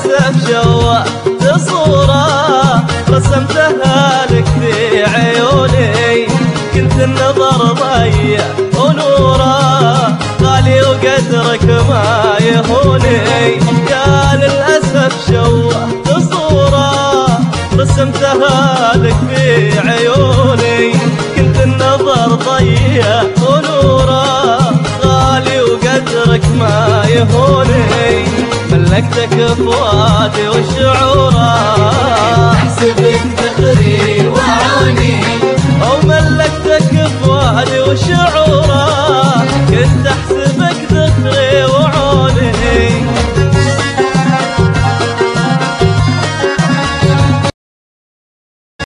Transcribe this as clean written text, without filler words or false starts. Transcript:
للأسف شوهت صورة رسمتها لك في عيوني، كنت النظر ضيع ونوره غالي وقدرك ما يهوني. يا للأسف شوهت صورة رسمتها لك في عيوني، كنت النظر ضيع ونوره غالي وقدرك ما يهوني. ملكتك فؤادي وشعوره احسبك فخري وعوني، او ملكتك فؤادي وشعوره